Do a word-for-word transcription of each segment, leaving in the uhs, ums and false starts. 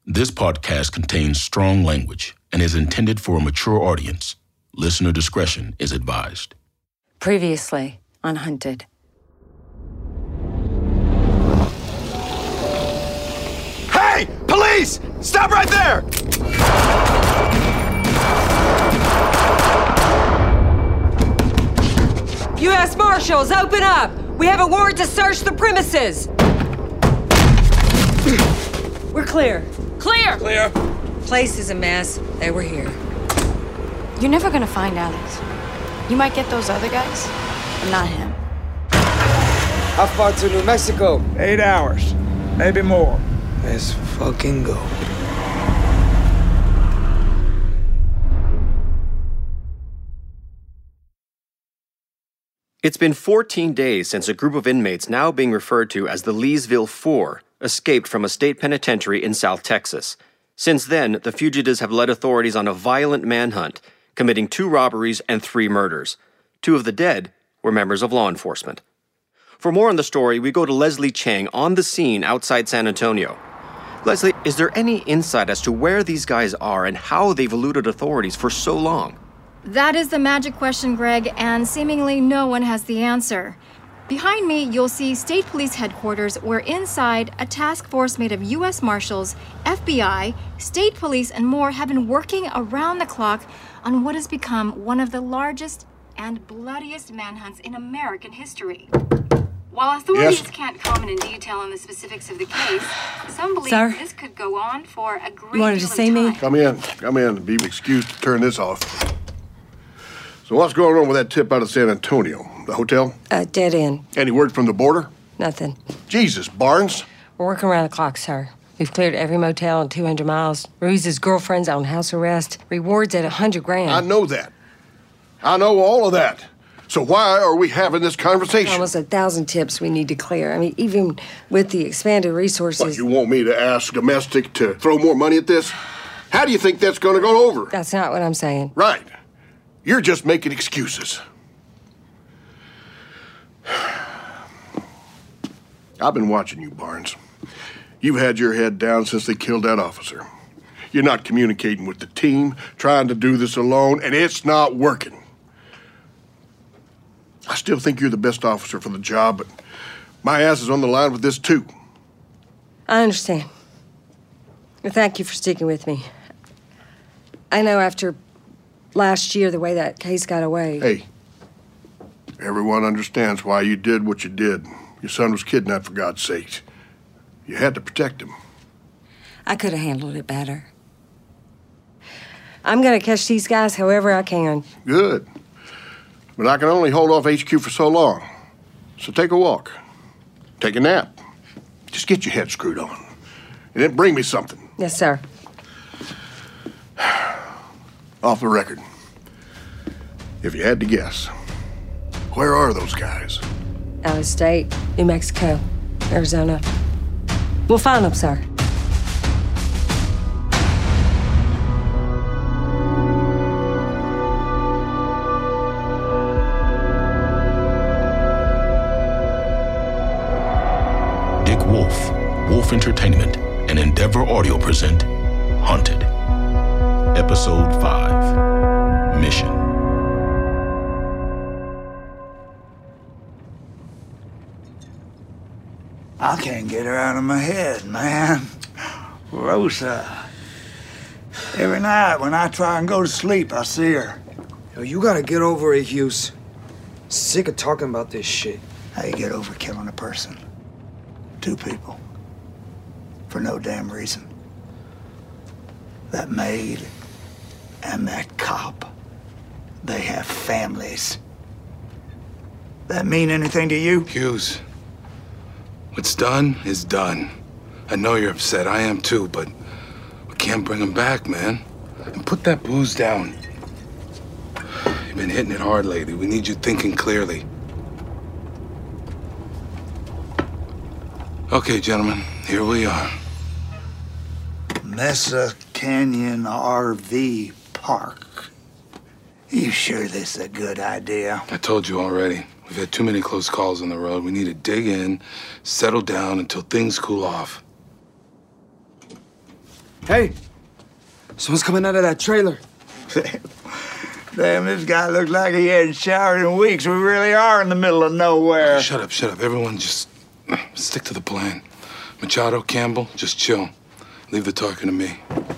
This podcast contains strong language and is intended for a mature audience. Listener discretion is advised. Previously on Hunted. Hey! Police! Stop right there! U S Marshals, open up! We have a warrant to search the premises! We're clear. Clear! Clear. Place is a mess. They were here. You're never gonna find Alex. You might get those other guys, but not him. How far to New Mexico? Eight hours, maybe more. Let's fucking go. It's been fourteen days since a group of inmates now being referred to as the Leesville Four escaped from a state penitentiary in South Texas. Since then, the fugitives have led authorities on a violent manhunt, committing two robberies and three murders. Two of the dead were members of law enforcement. For more on the story, we go to Leslie Chang on the scene outside San Antonio. Leslie, is there any insight as to where these guys are and how they've eluded authorities for so long? That is the magic question, Greg, and seemingly no one has the answer. Behind me, you'll see State Police Headquarters, where inside, a task force made of U S Marshals, F B I, State Police, and more have been working around the clock on what has become one of the largest and bloodiest manhunts in American history. While authorities Yes. can't comment in detail on the specifics of the case, some believe Sir? this could go on for a great You wanted deal to of see me? time. Come in. Come in. Be excused to turn this off. So what's going on with that tip out of San Antonio? The hotel? Uh, dead end. Any word from the border? Nothing. Jesus, Barnes. We're working around the clock, sir. We've cleared every motel in two hundred miles. Ruiz's girlfriend's on house arrest. Rewards at a hundred grand. I know that. I know all of that. So why are we having this conversation? Almost a thousand tips we need to clear. I mean, even with the expanded resources. What, you want me to ask Domestic to throw more money at this? How do you think that's going to go over? That's not what I'm saying. Right. You're just making excuses. I've been watching you, Barnes. You've had your head down since they killed that officer. You're not communicating with the team, trying to do this alone, and it's not working. I still think you're the best officer for the job, but my ass is on the line with this, too. I understand. Well, thank you for sticking with me. I know after last year, the way that case got away. Hey, everyone understands why you did what you did. Your son was kidnapped, for God's sake. You had to protect him. I could have handled it better. I'm gonna catch these guys however I can. Good. But I can only hold off H Q for so long. So take a walk. Take a nap. Just get your head screwed on. And then bring me something. Yes, sir. Off the record. If you had to guess, where are those guys? Out of state, New Mexico, Arizona. We'll find them, sir. Dick Wolf, Wolf Entertainment, and Endeavor Audio present Hunted. Episode five, Mission. I can't get her out of my head, man. Rosa. Every night when I try and go to sleep, I see her. Yo, you gotta get over it, Hughes. Sick of talking about this shit. How you get over killing a person? Two people. For no damn reason. That maid and that cop. They have families. That mean anything to you? Hughes, what's done is done. I know you're upset, I am too, but we can't bring him back, man. And put that booze down. You've been hitting it hard lately. We need you thinking clearly. Okay, gentlemen, here we are. Mesa Canyon R V Park. You sure this is a good idea? I told you already. We've had too many close calls on the road. We need to dig in, settle down until things cool off. Hey, someone's coming out of that trailer. Damn, this guy looks like he hadn't showered in weeks. We really are in the middle of nowhere. Shut up, shut up. Everyone just stick to the plan. Machado, Campbell, just chill. Leave the talking to me.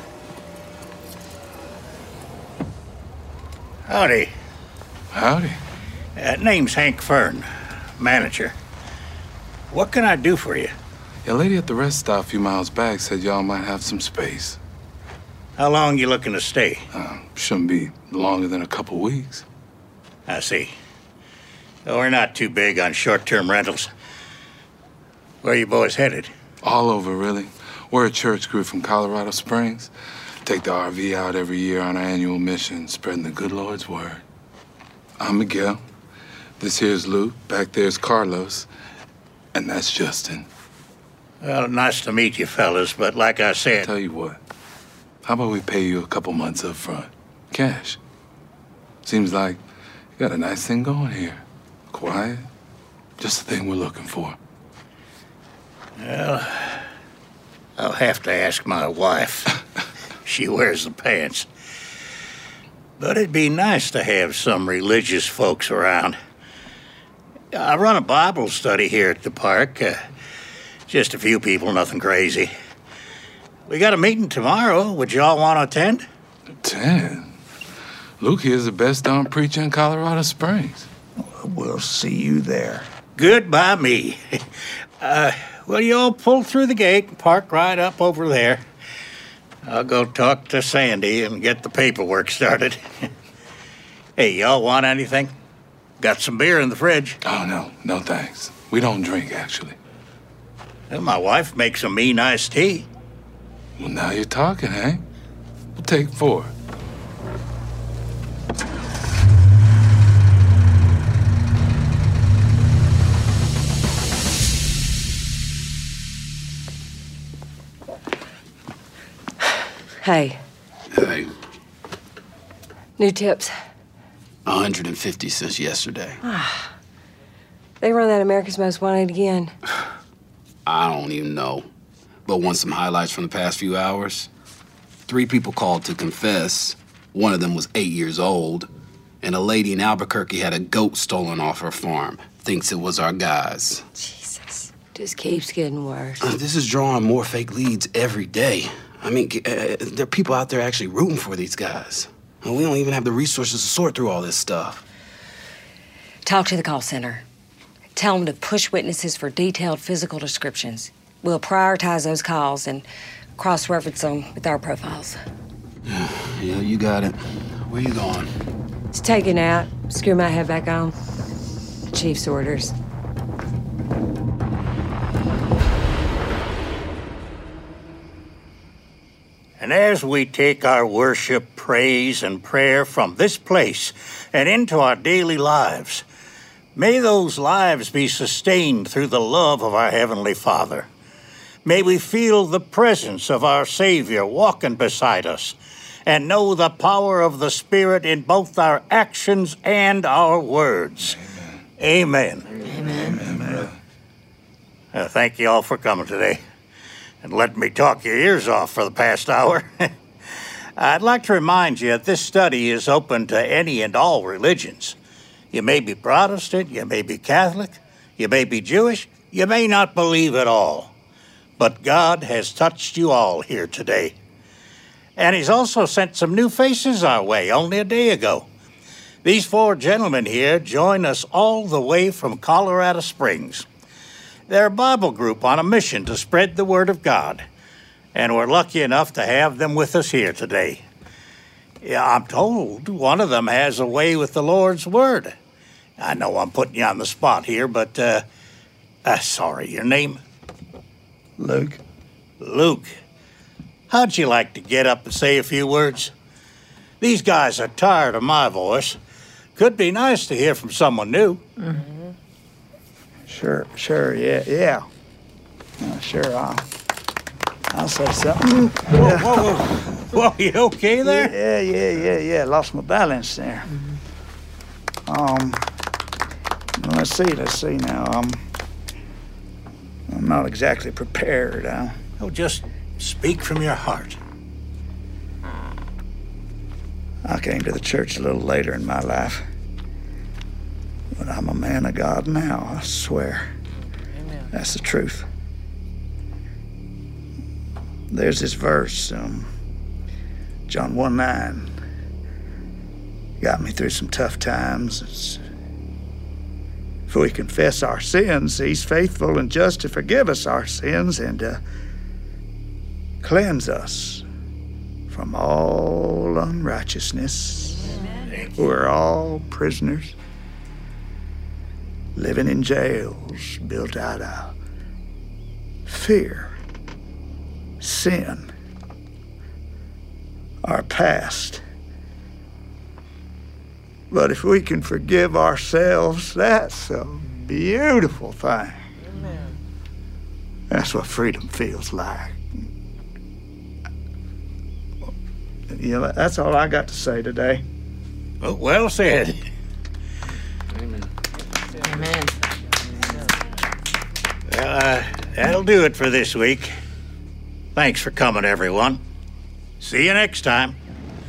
Howdy. Howdy. Uh, name's Hank Fern, manager. What can I do for you? Yeah, lady at the rest stop a few miles back said y'all might have some space. How long you looking to stay? Uh, shouldn't be longer than a couple weeks. I see. Well, we're not too big on short-term rentals. Where you boys headed? All over, really. We're a church crew from Colorado Springs. Take the R V out every year on our annual mission, spreading the good Lord's word. I'm Miguel. This here's Luke. Back there's Carlos. And that's Justin. Well, nice to meet you fellas, but like I said... Tell you what. How about we pay you a couple months up front? Cash. Seems like you got a nice thing going here. Quiet. Just the thing we're looking for. Well, I'll have to ask my wife. She wears the pants. But it'd be nice to have some religious folks around. I run a Bible study here at the park. Uh, just a few people, nothing crazy. We got a meeting tomorrow. Would y'all want to attend? Attend? Luke here's the best darn preacher in Colorado Springs. We'll see you there. Good by me. Uh, well, you all pull through the gate and park right up over there. I'll go talk to Sandy and get the paperwork started. Hey, y'all want anything? Got some beer in the fridge. Oh, no. No, thanks. We don't drink, actually. Well, my wife makes a mean iced tea. Well, now you're talking, Hank. We'll take four. Hey. Hey. New tips. one hundred fifty since yesterday. They run that America's Most Wanted again. I don't even know. But want some highlights from the past few hours? Three people called to confess. One of them was eight years old. And a lady in Albuquerque had a goat stolen off her farm. Thinks it was our guys. Jesus. Just keeps getting worse. Uh, this is drawing more fake leads every day. I mean, uh, there are people out there actually rooting for these guys. And we don't even have the resources to sort through all this stuff. Talk to the call center. Tell them to push witnesses for detailed physical descriptions. We'll prioritize those calls and cross-reference them with our profiles. Yeah, you got it. Where you going? It's taken out. Screw my head back on. Chief's orders. And as we take our worship, praise, and prayer from this place and into our daily lives, may those lives be sustained through the love of our Heavenly Father. May we feel the presence of our Savior walking beside us and know the power of the Spirit in both our actions and our words. Amen. Amen. Amen. Uh, thank you all for coming today and letting me talk your ears off for the past hour. I'd like to remind you that this study is open to any and all religions. You may be Protestant, you may be Catholic, you may be Jewish, you may not believe at all. But God has touched you all here today. And he's also sent some new faces our way only a day ago. These four gentlemen here join us all the way from Colorado Springs. They're a Bible group on a mission to spread the Word of God. And we're lucky enough to have them with us here today. Yeah, I'm told one of them has a way with the Lord's Word. I know I'm putting you on the spot here, but, uh, uh sorry, your name? Luke. Luke. How'd you like to get up and say a few words? These guys are tired of my voice. Could be nice to hear from someone new. Mm-hmm. Sure, sure, yeah, yeah. Uh, sure, I'll, I'll say something. Whoa, whoa, whoa. Whoa, you okay there? Yeah, yeah, yeah, yeah. Lost my balance there. Mm-hmm. Um, let's see, let's see now. Um, I'm not exactly prepared. Uh, oh, just speak from your heart. I came to the church a little later in my life. But I'm a man of God now, I swear. Amen. That's the truth. There's this verse, um, John one nine. Got me through some tough times. It's, if we confess our sins, he's faithful and just to forgive us our sins and to cleanse us from all unrighteousness. Amen. We're all prisoners, living in jails built out of fear, sin, our past. But if we can forgive ourselves, that's a beautiful thing. Amen. That's what freedom feels like. You know, that's all I got to say today. Oh, well said. Amen. Amen. Well, uh, that'll do it for this week. Thanks for coming, everyone. See you next time.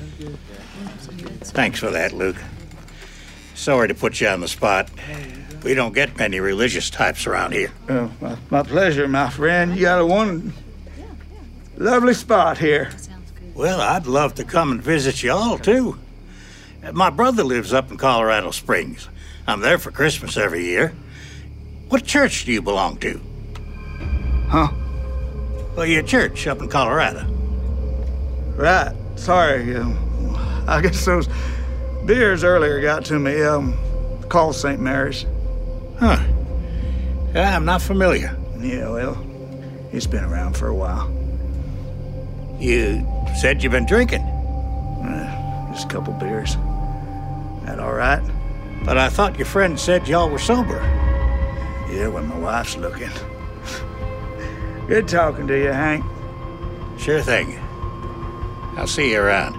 Thanks for that, Luke. Sorry to put you on the spot. We don't get many religious types around here. Oh, my, my pleasure, my friend. You got a one lovely spot here. Well, I'd love to come and visit you all, too. My brother lives up in Colorado Springs. I'm there for Christmas every year. What church do you belong to? Huh? Well, your church up in Colorado. Right. Sorry. Um, I guess those beers earlier got to me. Um, called Saint Mary's. Huh. Yeah, I'm not familiar. Yeah, well, it's been around for a while. You said you've been drinking. Uh, just a couple beers. That all right? But I thought your friend said y'all were sober. Yeah, when my wife's looking. Good talking to you, Hank. Sure thing. I'll see you around.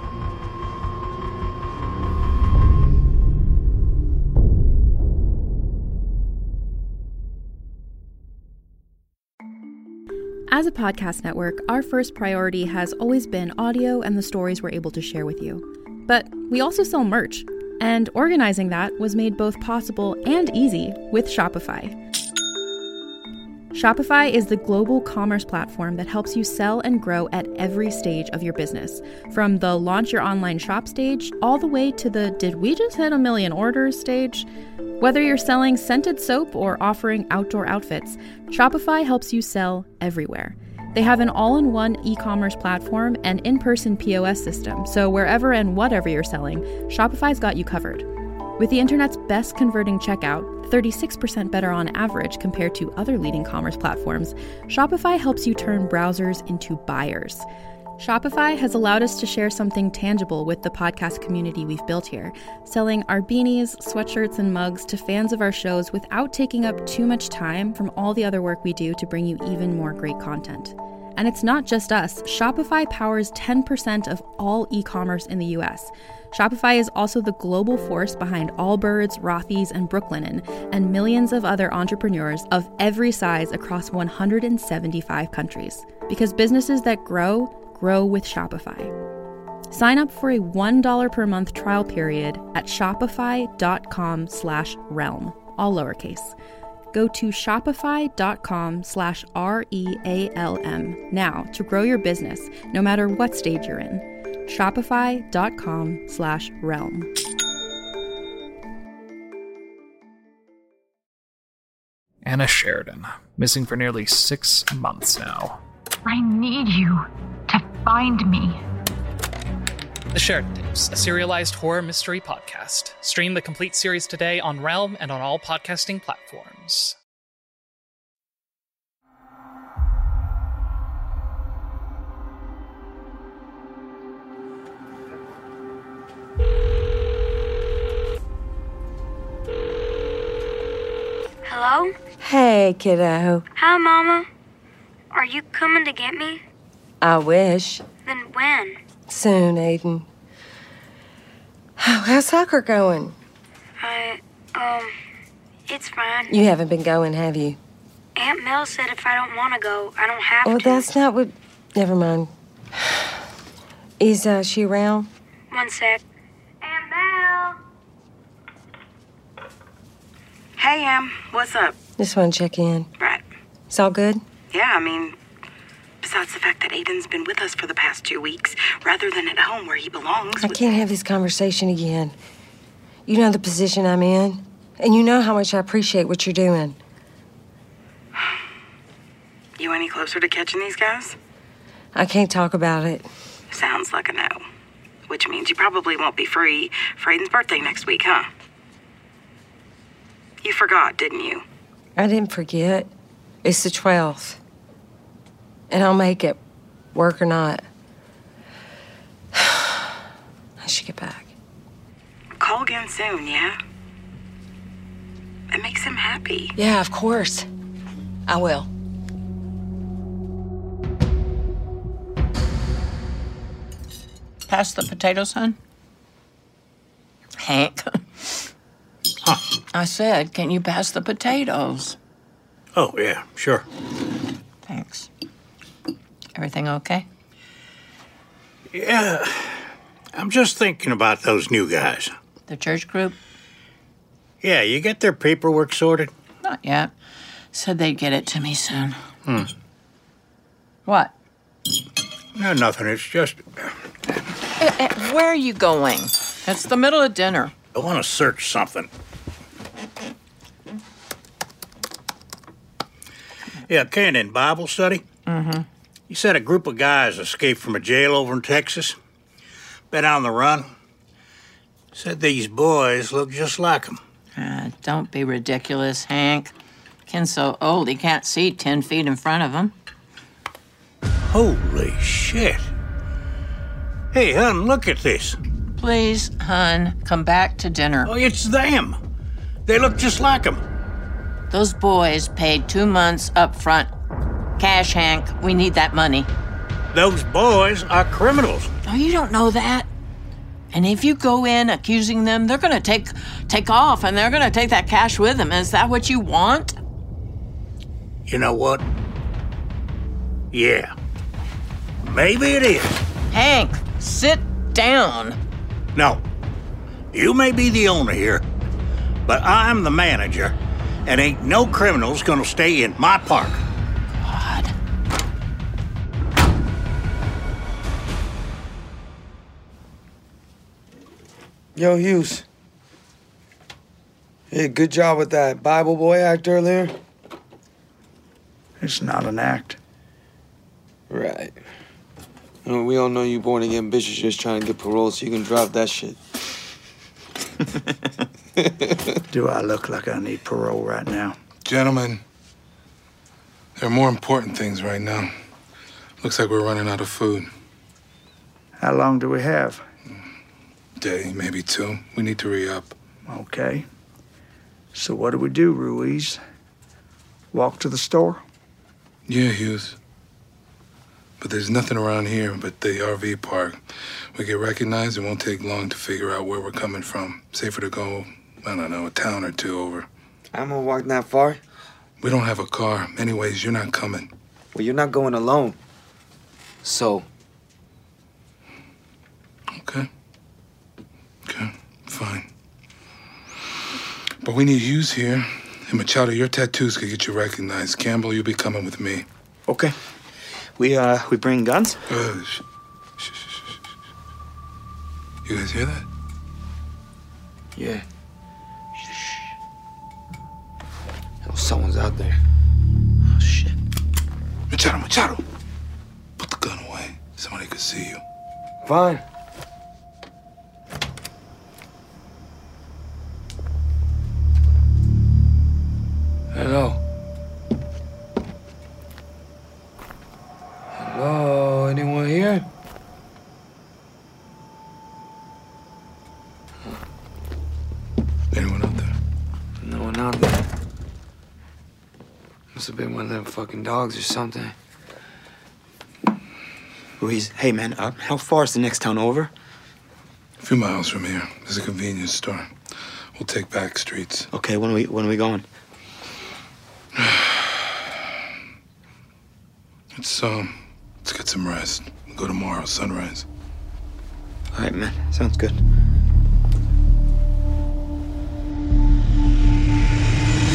As a podcast network, our first priority has always been audio and the stories we're able to share with you. But we also sell merch, and organizing that was made both possible and easy with Shopify. Shopify is the global commerce platform that helps you sell and grow at every stage of your business, from the launch your online shop stage all the way to the did we just hit a million orders stage. Whether you're selling scented soap or offering outdoor outfits, Shopify helps you sell everywhere. They have an all-in-one e-commerce platform and in-person P O S system, so wherever and whatever you're selling, Shopify's got you covered. With the internet's best converting checkout, thirty-six percent better on average compared to other leading commerce platforms, Shopify helps you turn browsers into buyers. Shopify has allowed us to share something tangible with the podcast community we've built here, selling our beanies, sweatshirts, and mugs to fans of our shows without taking up too much time from all the other work we do to bring you even more great content. And it's not just us. Shopify powers ten percent of all e-commerce in the U S. Shopify is also the global force behind Allbirds, Rothy's, and Brooklinen, and millions of other entrepreneurs of every size across one hundred seventy-five countries. Because businesses that grow, grow with Shopify. Sign up for a one dollar per month trial period at shopify.com slash realm, all lowercase. Go to shopify.com slash R-E-A-L-M now to grow your business, no matter what stage you're in. Shopify.com slash realm. Anna Sheridan, missing for nearly six months now. I need you to find me. The Sheridan Tapes, a serialized horror mystery podcast. Stream the complete series today on Realm and on all podcasting platforms. Hello? Hey, kiddo. Hi, Mama. Are you coming to get me? I wish. Then when? Soon, Aiden. How's soccer going? I, um, it's fine. You haven't been going, have you? Aunt Mel said if I don't want to go, I don't have well, to. Well, that's not what... Never mind. Is uh, she around? One sec. Hey, Em. What's up? Just want to check in. Right. It's all good? Yeah, I mean, besides the fact that Aiden's been with us for the past two weeks, rather than at home where he belongs. I can't have this conversation again. You know the position I'm in, and you know how much I appreciate what you're doing. You any closer to catching these guys? I can't talk about it. Sounds like a no. Which means you probably won't be free for Aiden's birthday next week, huh? You forgot, didn't you? I didn't forget. It's the twelfth. And I'll make it, work or not. I should get back. Call again soon, yeah? It makes him happy. Yeah, of course. I will. Pass the potatoes, hon? Hank. Huh. I said, can you pass the potatoes? Oh, yeah, sure. Thanks. Everything okay? Yeah. I'm just thinking about those new guys. The church group? Yeah, you get their paperwork sorted? Not yet. Said they'd get it to me soon. Hmm. What? No, nothing. It's just... Eh, eh, where are you going? It's the middle of dinner. I want to search something. Yeah, Cannon, Bible study? Mm-hmm. You said a group of guys escaped from a jail over in Texas. Been on the run. Said these boys look just like them. Uh, don't be ridiculous, Hank. Ken's so old he can't see ten feet in front of him. Holy shit. Hey, hon, look at this. Please, hon, come back to dinner. Oh, it's them. They look just like them. Those boys paid two months up front. Cash, Hank. We need that money. Those boys are criminals. Oh, you don't know that. And if you go in accusing them, they're going to take take off, and they're going to take that cash with them. Is that what you want? You know what? Yeah. Maybe it is. Hank, sit down. No. You may be the owner here, but I'm the manager, and ain't no criminals gonna stay in my park. God. Yo, Hughes. Hey, good job with that Bible boy act earlier. It's not an act. Right. You know, we all know you born again bitches just trying to get parole so you can drop that shit. Do I look like I need parole right now? Gentlemen, there are more important things right now. Looks like we're running out of food. How long do we have? Day, maybe two. We need to re-up. Okay. So what do we do, Ruiz? Walk to the store? Yeah, Hughes. But there's nothing around here but the R V park. We get recognized, it won't take long to figure out where we're coming from. Safer to go, I don't know, a town or two over. I'm gonna walk that far? We don't have a car. Anyways, you're not coming. Well, you're not going alone. So. Okay. Okay, fine. But we need Hughes here. And Machado, your tattoos could get you recognized. Campbell, you'll be coming with me. Okay. We, uh, we bring guns? Uh, sh- sh- sh- sh- sh- You guys hear that? Yeah. Shh. Yo, someone's out there. Oh, shit. Machado, Machado! Put the gun away. Somebody could see you. Fine. Hello. Hello, anyone here? Anyone out there? No one out there. Must have been one of them fucking dogs or something. Ruiz, hey, man, uh, how far is the next town over? A few miles from here. There's a convenience store. We'll take back streets. Okay, when are we, when are we going? Let's, um, let's get some rest. We'll go tomorrow, sunrise. All right, man. Sounds good.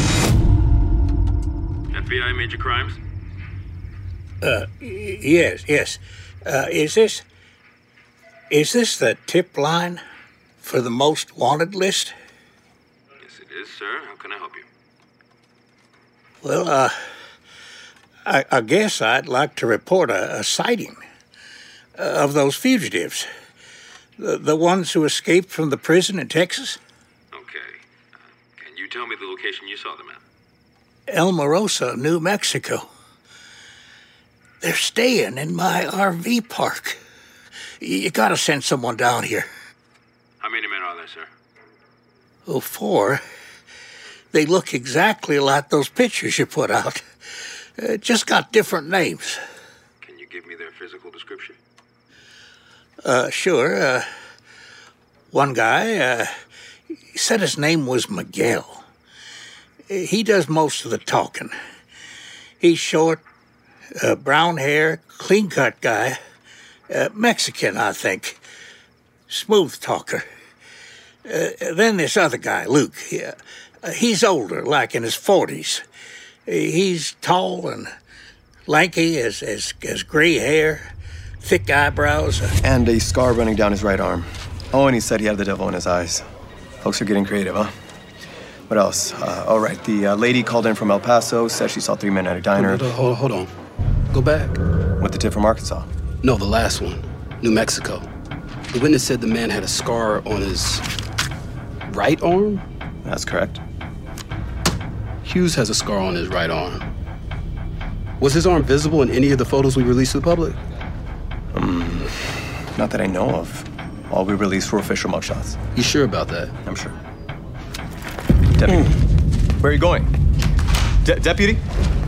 F B I Major Crimes? Uh, y- yes, yes. Uh, is this... Is this the tip line for the most wanted list? Yes, it is, sir. How can I help you? Well, uh... I, I guess I'd like to report a, a sighting of those fugitives. The, the ones who escaped from the prison in Texas. Okay. Uh, can you tell me the location you saw them at? El Moroso, New Mexico. They're staying in my R V park. You gotta send someone down here. How many men are there, sir? Oh, four. They look exactly like those pictures you put out. Uh, just got different names. Can you give me their physical description? Uh, sure. Uh, one guy, uh, he said his name was Miguel. He does most of the talking. He's short, uh, brown hair, clean-cut guy. Uh, Mexican, I think. Smooth talker. Uh, then this other guy, Luke. He, uh, he's older, like in his forties. He's tall and lanky, as, as, as gray hair, thick eyebrows. And a scar running down his right arm. Oh, and he said he had the devil in his eyes. Folks are getting creative, huh? What else? Uh, all right, the uh, lady called in from El Paso, said she saw three men at a diner. Hold, hold, hold on. Go back. With the tip from Arkansas? No, the last one. New Mexico. The witness said the man had a scar on his right arm? That's correct. Hughes has a scar on his right arm. Was his arm visible in any of the photos we released to the public? Um, not that I know of. All we released were official mugshots. You sure about that? I'm sure. Deputy, mm. Where are you going? De- Deputy?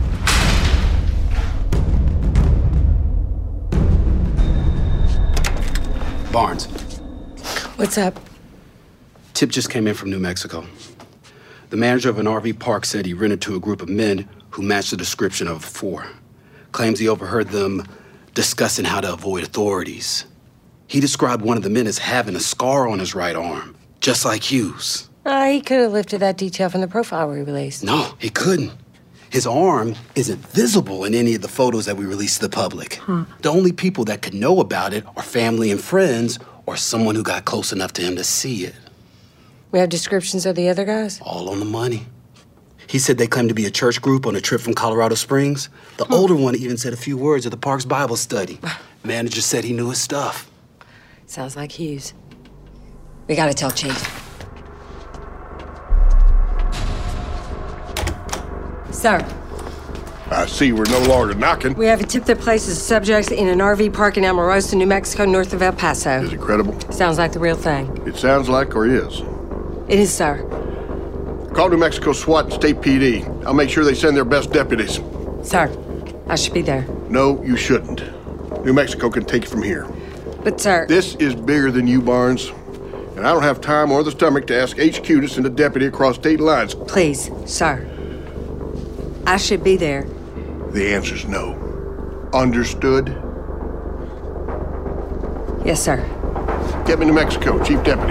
Barnes. What's up? Tip just came in from New Mexico. The manager of an R V park said he rented to a group of men who matched the description of four. Claims he overheard them discussing how to avoid authorities. He described one of the men as having a scar on his right arm, just like Hughes. Uh, he could have lifted that detail from the profile we released. No, he couldn't. His arm isn't visible in any of the photos that we released to the public. Hmm. The only people that could know about it are family and friends or someone who got close enough to him to see it. We have descriptions of the other guys? All on the money. He said they claimed to be a church group on a trip from Colorado Springs. The hmm. older one even said a few words at the park's Bible study. Manager said he knew his stuff. Sounds like Hughes. We gotta tell Chief. Sir. I see we're no longer knocking. We have a tip that places subjects in an R V park in El Moroso, New Mexico, north of El Paso. Is it credible? Sounds like the real thing. It sounds like or is? It is, sir. Call New Mexico SWAT and State P D. I'll make sure they send their best deputies. Sir, I should be there. No, you shouldn't. New Mexico can take it from here. But, sir... This is bigger than you, Barnes. And I don't have time or the stomach to ask H Q to send a deputy across state lines. Please, sir. I should be there. The answer's no. Understood? Yes, sir. Get me to Mexico, Chief Deputy.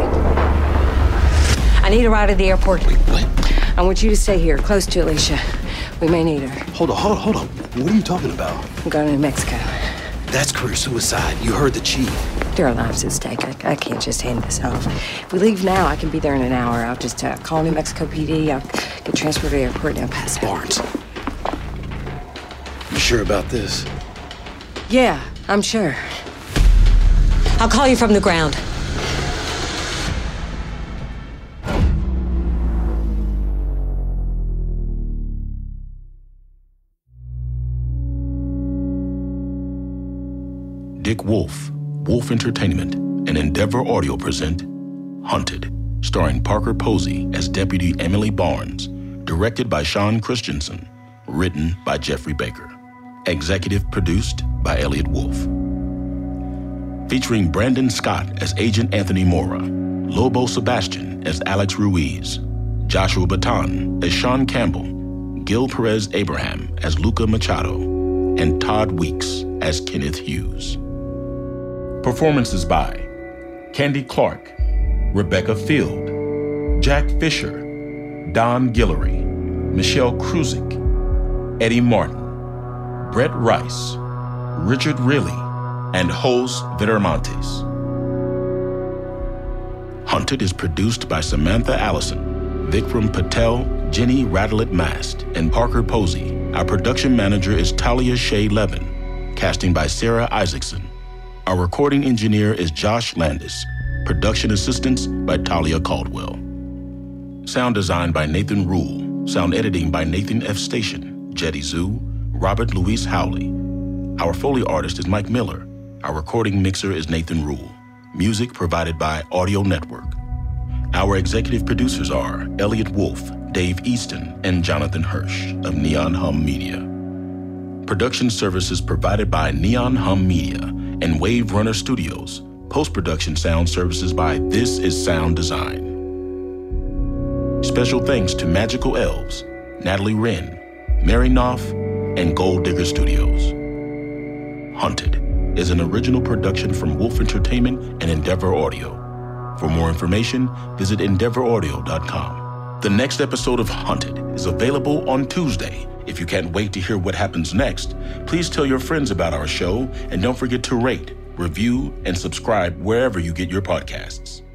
I need a ride to the airport. Wait, what? I want you to stay here, close to Alicia. We may need her. Hold on, hold on, hold on. What are you talking about? I'm going to New Mexico. That's career suicide. You heard the chief. There are lives at stake. I, I can't just hand this off. If we leave now, I can be there in an hour. I'll just uh, call New Mexico P D. I'll get transferred to the airport in El Paso. Barnes. You sure about this? Yeah, I'm sure. I'll call you from the ground. Dick Wolf, Wolf Entertainment, and Endeavor Audio present Hunted, starring Parker Posey as Deputy Emily Barnes, directed by Sean Christensen, written by Jeffrey Baker. Executive produced by Elliot Wolf. Featuring Brandon Scott as Agent Anthony Mora, Lobo Sebastian as Alex Ruiz, Joshua Baton as Sean Campbell, Gil Perez Abraham as Luca Machado, and Todd Weeks as Kenneth Hughes. Performances by Candy Clark, Rebecca Field, Jack Fisher, Don Guillory, Michelle Kruzik, Eddie Martin, Brett Rice, Richard Riley, and Jos Viramontes. Hunted is produced by Samantha Allison, Vikram Patel, Jenny Radelet Mast, and Parker Posey. Our production manager is Talia Shea Levin. Casting by Sarah Isaacson. Our recording engineer is Josh Landis. Production assistance by Talia Caldwell. Sound design by Nathan Rule. Sound editing by Nathan F. Station, Jetty Zoo, Robert Louis Howley. Our Foley artist is Mike Miller. Our recording mixer is Nathan Rule. Music provided by Audio Network. Our executive producers are Elliot Wolf, Dave Easton, and Jonathan Hirsch of Neon Hum Media. Production services provided by Neon Hum Media and Wave Runner Studios. Post-production sound services by This Is Sound Design. Special thanks to Magical Elves, Natalie Wren, Mary Knopf, and Gold Digger Studios. Hunted is an original production from Wolf Entertainment and Endeavor Audio. For more information, visit endeavor audio dot com. The next episode of Hunted is available on Tuesday. If you can't wait to hear what happens next, please tell your friends about our show and don't forget to rate, review, and subscribe wherever you get your podcasts.